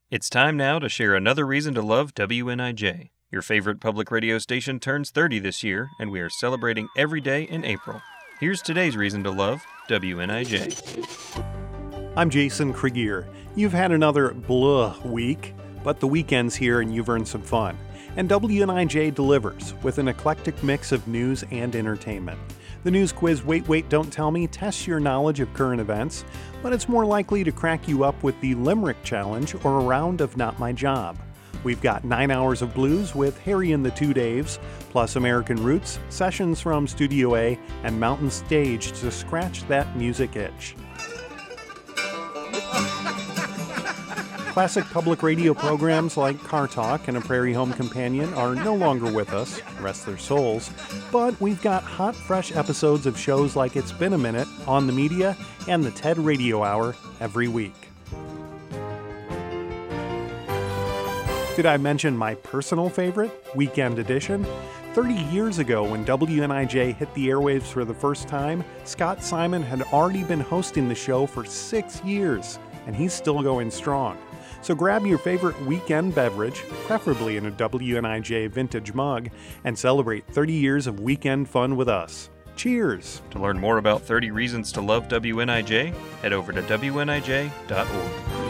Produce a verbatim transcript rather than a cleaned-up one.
It's time now to share another reason to love W N I J. Your favorite public radio station turns thirty this year, and we are celebrating every day in April. Here's today's reason to love W N I J. I'm Jason Krieger. You've had another blah week, but the weekend's here and you've earned some fun. And W N I J delivers with an eclectic mix of news and entertainment. The news quiz Wait Wait Don't Tell Me tests your knowledge of current events, but it's more likely to crack you up with the Limerick Challenge or a round of Not My Job. We've got nine hours of blues with Harry and the Two Daves, plus American Roots, sessions from Studio A, and Mountain Stage to scratch that music itch. Classic public radio programs like Car Talk and A Prairie Home Companion are no longer with us, rest their souls, but we've got hot, fresh episodes of shows like It's Been a Minute, On the Media, and the TED Radio Hour every week. Did I mention my personal favorite, Weekend Edition? thirty years ago, when W N I J hit the airwaves for the first time, Scott Simon had already been hosting the show for six years, and he's still going strong. So grab your favorite weekend beverage, preferably in a W N I J vintage mug, and celebrate thirty years of weekend fun with us. Cheers! To learn more about thirty reasons to love W N I J, head over to W N I J dot org.